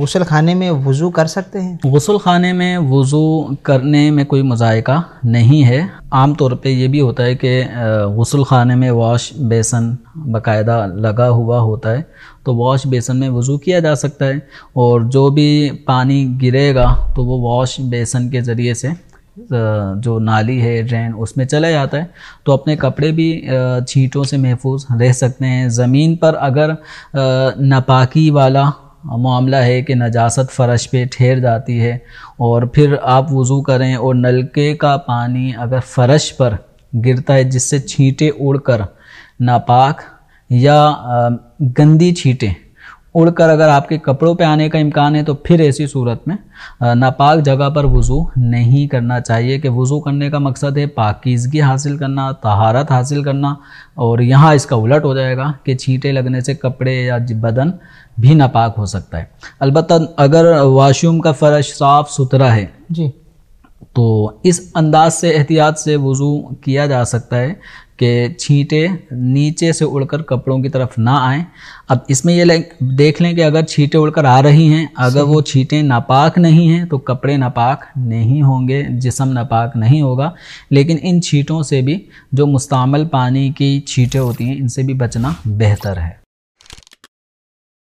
गुस्ल खाने में वज़ू कर सकते हैं? गुस्ल खाने में वज़ू करने में कोई मज़ायका नहीं है। आम तौर पे ये भी होता है कि गुस्ल खाने में वॉश बेसन बाकायदा लगा हुआ होता है, तो वॉश बेसन में वज़ू किया जा सकता है और जो भी पानी गिरेगा तो वो वॉश बेसन के ज़रिए से जो नाली है, ड्रेन, उसमें चला जाता है। तो अपने कपड़े भी छींटों से महफूज रह सकते हैं। ज़मीन पर अगर नापाकी वाला मामला है कि नजासत फ़र्श पे ठहर जाती है और फिर आप वज़ू करें और नलके का पानी अगर फ़र्श पर गिरता है जिससे छींटे उड़कर नापाक या गंदी छींटें उड़कर अगर आपके कपड़ों पे आने का इम्कान है, तो फिर ऐसी सूरत में नापाक जगह पर वज़ू नहीं करना चाहिए। कि वज़ू करने का मकसद है पाकीज़गी हासिल करना, तहारत हासिल करना, और यहाँ इसका उलट हो जाएगा कि छींटे लगने से कपड़े या बदन भी नापाक हो सकता है। अलबत्ता अगर वाशरूम का फ़र्श साफ़ सुथरा है जी, तो इस अंदाज से एहतियात से वज़ू किया जा सकता है कि छींटे नीचे से उड़कर कपड़ों की तरफ ना आएँ। अब इसमें ये देख लें कि अगर छींटे उड़कर आ रही हैं, अगर वो छींटे नापाक नहीं हैं तो कपड़े नापाक नहीं होंगे, जिस्म नापाक नहीं होगा। लेकिन इन छींटों से भी, जो मुस्तअमल पानी की छींटें होती हैं, इनसे भी बचना बेहतर है।